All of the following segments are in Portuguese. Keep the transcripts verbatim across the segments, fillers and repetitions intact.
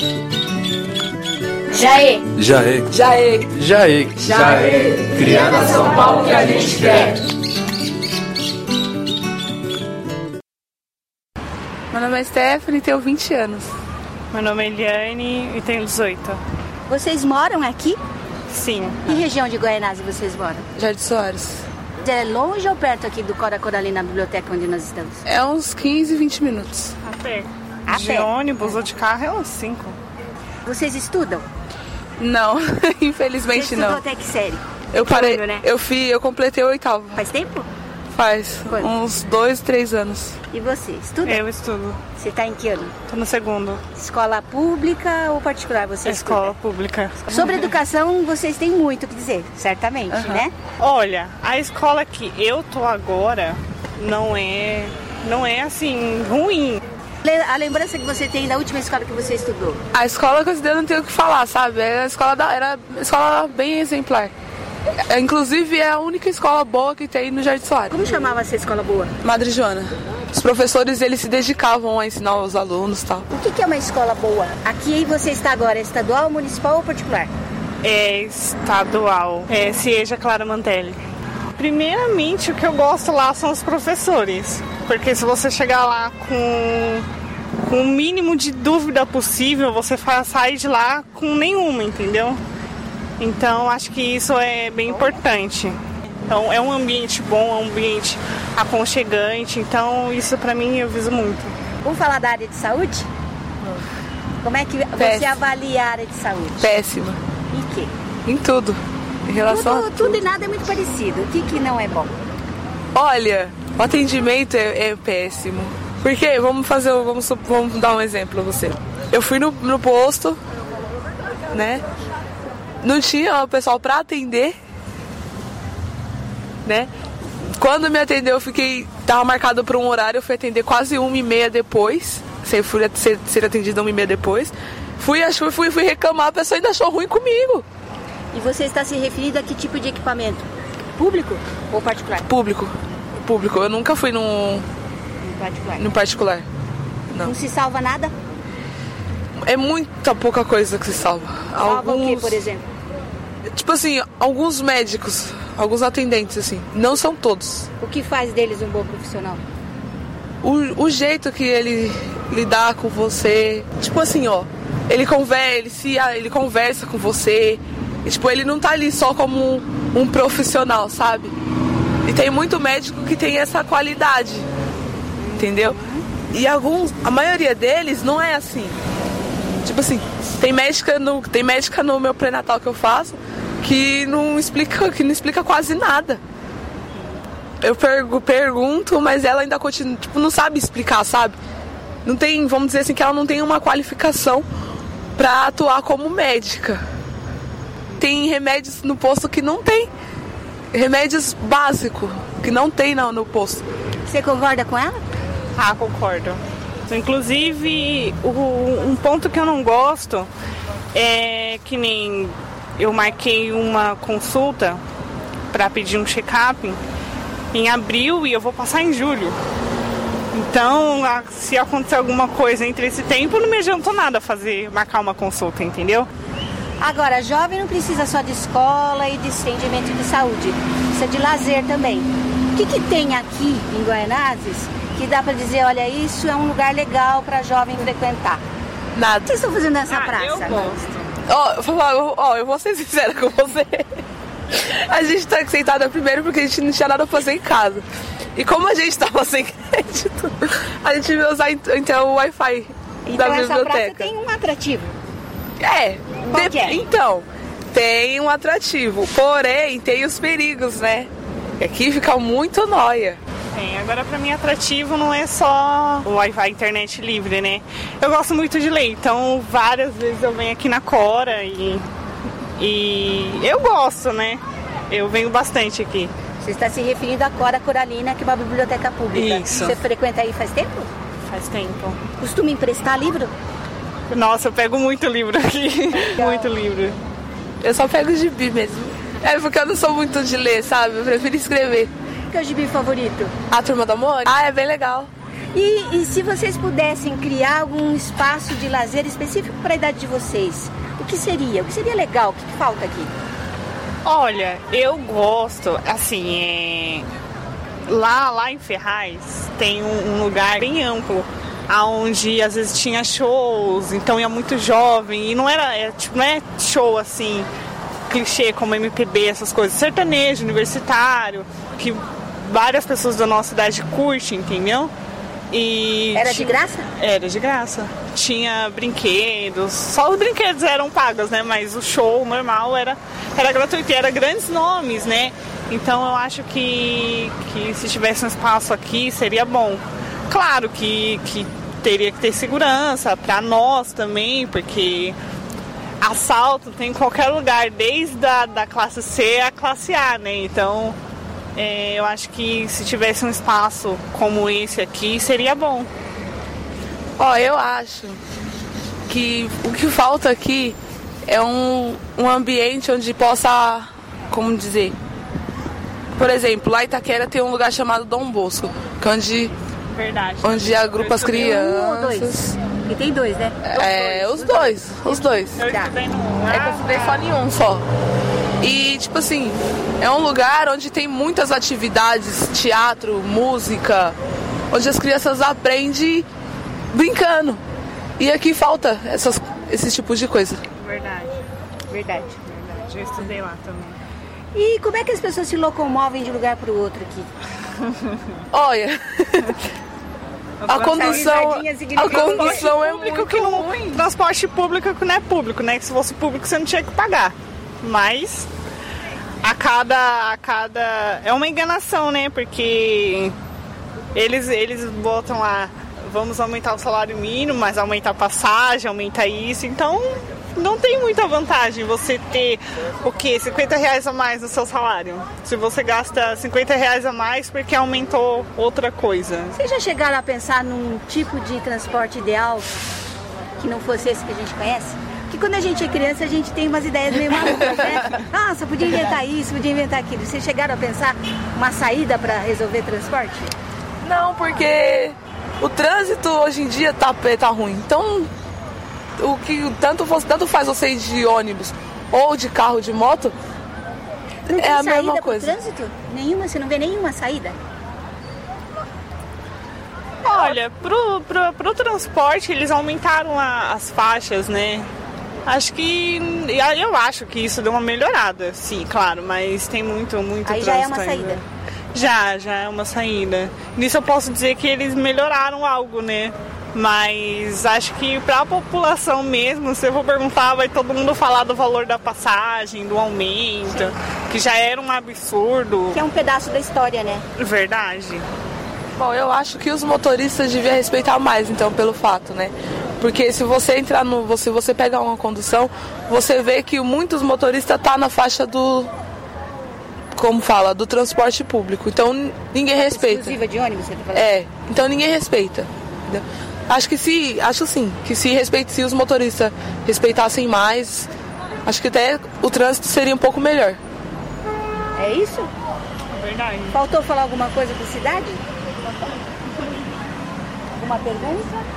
Jaê. Jaê. Jaê. Jaê. Jaê. Criando a São Paulo que a gente quer. Meu nome é Stephanie e tenho vinte anos. Meu nome é Eliane e tenho dezoito. Vocês moram aqui? Sim. Que região de Guaianazes vocês moram? Jardim Soares. É longe ou perto aqui do Cora Coralina, na biblioteca onde nós estamos? É uns quinze, vinte minutos. A pé. A de pé. ônibus ou de carro é uns cinco. Vocês estudam? Não, infelizmente Você não. estudou até que série? Eu parei, ano, né? eu fui, eu completei o oitavo. Faz tempo? Faz Quanto? uns dois, três anos. E você, estuda? Eu estudo. Você está em que ano? Tô no segundo. Escola pública ou particular você É estuda? escola pública. Sobre educação, vocês têm muito o que dizer, certamente, Uhum. né? Olha, a escola que eu tô agora não é, não é assim, ruim. Le- A lembrança que você tem da última escola que você estudou? A escola que eu estudei, eu não tenho o que falar, sabe? Era a escola da, era uma escola bem exemplar. É, inclusive é a única escola boa que tem no Jardim Soares. Como chamava essa escola boa? Madre Joana. Os professores, eles se dedicavam a ensinar os alunos e tal. O que que é uma escola boa? Aqui você está agora, é estadual, municipal ou particular? É estadual. É Cieja Clara Mantelli. Primeiramente, o que eu gosto lá são os professores. Porque se você chegar lá com, com o mínimo de dúvida possível, você fa- sai de lá com nenhuma, entendeu? Então, acho que isso é bem importante. Então, é um ambiente bom, é um ambiente aconchegante. Então, isso pra mim eu viso muito. Vamos falar da área de saúde? Como é que você Péssimo. avalia a área de saúde? Péssima. Em quê? Em tudo. Em relação Tudo, a tudo e nada é muito parecido. O que que não é bom? Olha, o atendimento é, é péssimo. Porque, vamos fazer, vamos, sup- vamos dar um exemplo pra você. Eu fui no, no posto, né? Não tinha o pessoal pra atender, né? Quando me atendeu, eu fiquei, tava marcado para um horário, eu fui atender quase uma e meia depois. Sei, fui ser, ser atendida uma e meia depois. Fui, acho, fui, fui reclamar, a pessoa ainda achou ruim comigo. E você está se referindo a que tipo de equipamento? Público ou particular? Público, público. Eu nunca fui num, Em particular. num particular. Não. Não. se salva nada? É muita pouca coisa que se salva. Salva o quê, por exemplo? Tipo assim, alguns médicos, alguns atendentes, assim, não são todos. O que faz deles um bom profissional? O, o jeito que ele lidar com você, tipo assim, ó, ele conversa, ele, se, ele conversa com você, e, tipo, ele não tá ali só como um, um profissional, sabe? E tem muito médico que tem essa qualidade, entendeu? E alguns, a maioria deles não é assim. Tipo assim, tem médica no, tem médica no meu pré-natal que eu faço que não explica, que não explica quase nada. Eu pergu, pergunto, mas ela ainda continua, tipo, não sabe explicar, sabe? Não tem, vamos dizer assim, que ela não tem uma qualificação pra atuar como médica. Tem remédios no posto que não tem. Remédios básicos que não tem no, no posto. Você concorda com ela? Ah, concordo. Inclusive, o- um ponto que eu não gosto é que nem eu marquei uma consulta para pedir um check-up em abril e eu vou passar em julho. Então, a- se acontecer alguma coisa entre esse tempo, não me adiantou nada fazer, marcar uma consulta, entendeu? Agora, jovem não precisa só de escola e de atendimento de saúde. Precisa de lazer também. O que que tem aqui em Guaianazes que dá para dizer, olha, isso é um lugar legal para jovem frequentar? O Nada. que vocês estão fazendo nessa Ah, praça? eu gosto. Ó, eu vou falar, eu- ó, eu vou ser sincera com você. A gente tá sentada primeiro porque a gente não tinha nada pra fazer em casa. E como a gente tava sem crédito, a gente veio usar então o Wi-Fi Então da essa praça biblioteca. tem um atrativo. É, Qual de- que é? então, tem um atrativo, porém tem os perigos, né? E aqui fica muito nóia. Tem. Agora, pra mim, atrativo não é só o Wi-Fi, internet livre, né? Eu gosto muito de ler, então várias vezes eu venho aqui na Cora e, e eu gosto, né? Eu venho bastante aqui. Você está se referindo à Cora Coralina, que é uma biblioteca pública. Isso. Você frequenta aí faz tempo? Faz tempo. Costuma emprestar livro? Nossa, eu pego muito livro aqui. Muito livro. Eu só pego gibi mesmo. É porque eu não sou muito de ler, sabe? Eu prefiro escrever. Qual é o gibi favorito? A Turma da Mônica? Ah, é bem legal. E, e se vocês pudessem criar algum espaço de lazer específico para a idade de vocês, o que seria? O que seria legal? O que, que falta aqui? Olha, eu gosto, assim, é... lá, lá em Ferraz tem um, um lugar bem amplo, onde às vezes tinha shows, então ia muito jovem, e não era, é, tipo, não é show assim, clichê como M P B, essas coisas, sertanejo, universitário, que várias pessoas da nossa idade curtem, entendeu? E era tinha... de graça? Era de graça. Tinha brinquedos, só os brinquedos eram pagos, né? Mas o show normal era, era gratuito e era grandes nomes, né? Então eu acho que, que se tivesse um espaço aqui seria bom. Claro que, que teria que ter segurança para nós também, porque assalto tem em qualquer lugar, desde a da classe C à classe A, né? Então é, eu acho que se tivesse um espaço como esse aqui, seria bom. Ó, eu acho que o que falta aqui é um, um ambiente onde possa, como dizer, por exemplo, lá em Itaquera tem um lugar chamado Dom Bosco, que é onde, Verdade. onde agrupa as crianças. Um ou dois? E tem dois, né? É, os dois, os dois. Eu estudei no... É que eu estudei só em um só. E, tipo assim, é um lugar onde tem muitas atividades, teatro, música, onde as crianças aprendem brincando. E aqui falta essas, esses tipos de coisa. Verdade, verdade, verdade. Eu estudei lá também. E como é que as pessoas se locomovem de um lugar para o outro aqui? Olha, a condução, a condução é muito que não, ruim. Transporte público que não é público, né? Que se fosse público você não tinha que pagar. Mas a cada, a cada... é uma enganação, né? Porque eles, eles botam lá, vamos aumentar o salário mínimo, mas aumenta a passagem, aumenta isso. Então não tem muita vantagem você ter o quê? cinquenta reais a mais no seu salário. Se você gasta cinquenta reais a mais porque aumentou outra coisa. Vocês já chegaram a pensar num tipo de transporte ideal que não fosse esse que a gente conhece? Porque quando a gente é criança, a gente tem umas ideias meio malucas, né? Nossa, podia inventar isso, podia inventar aquilo. Vocês chegaram a pensar uma saída para resolver transporte? Não, porque o trânsito hoje em dia tá, tá ruim. Então, o que tanto, tanto faz você ir de ônibus ou de carro, de moto, não é a mesma pro coisa. Trânsito? Nenhuma? Você não vê nenhuma saída? Olha, pro, pro, pro transporte eles aumentaram a, as faixas, né? Acho que... Eu acho que isso deu uma melhorada, sim, claro, mas tem muito, muito Aí trânsito já é uma ainda. saída? Já, já é uma saída. Nisso eu posso dizer que eles melhoraram algo, né? Mas acho que para a população mesmo, se eu for perguntar, vai todo mundo falar do valor da passagem, do aumento, que já era um absurdo. Que é um pedaço da história, né? Verdade. Bom, eu acho que os motoristas deviam respeitar mais, então, pelo fato, né? Porque se você entrar no... Se você pegar uma condução, você vê que muitos motoristas tá na faixa do... Como fala? Do transporte público. Então, ninguém respeita. Exclusiva de ônibus, você tá falando? É, então ninguém respeita. Entendeu? Acho que se... Acho sim, que se, respeite, se os motoristas respeitassem mais, acho que até o trânsito seria um pouco melhor. É isso? Verdade. Faltou falar alguma coisa da cidade? Alguma pergunta?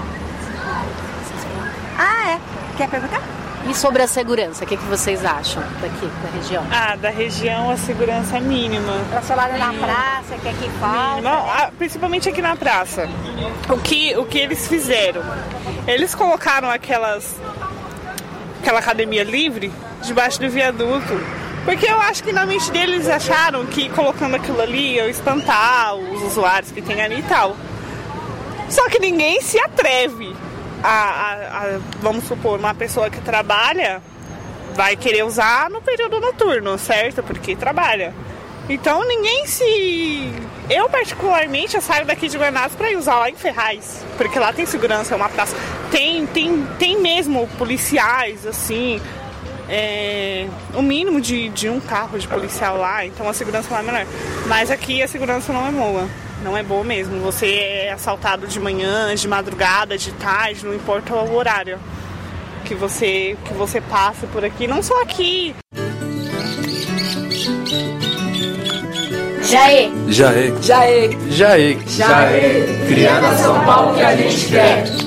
Ah, é. Quer perguntar? E sobre a segurança, o que, que vocês acham daqui, da região? Ah, da região a segurança é mínima. Elas falaram na praça, que aqui falta. Não, ah, principalmente aqui na praça. O que, o que eles fizeram? Eles colocaram aquelas... aquela academia livre debaixo do viaduto. Porque eu acho que na mente deles acharam que colocando aquilo ali ia espantar os usuários que tem ali e tal. Só que ninguém se atreve a, a, a, vamos supor, uma pessoa que trabalha vai querer usar no período noturno, certo? Porque trabalha. Então ninguém se... Eu particularmente eu saio daqui de Guaianazes para ir usar lá em Ferraz, porque lá tem segurança, é uma praça. Tem, tem, tem mesmo policiais, assim... É, o mínimo de, de um carro de policial lá, então a segurança lá é menor. Mas aqui a segurança não é boa, não é boa mesmo. Você é assaltado de manhã, de madrugada, de tarde, não importa o horário que você, que você passe por aqui, não só aqui. Jaê. Jaê. Jaê. Jaê. Jaê. Criando a São Paulo que a gente quer.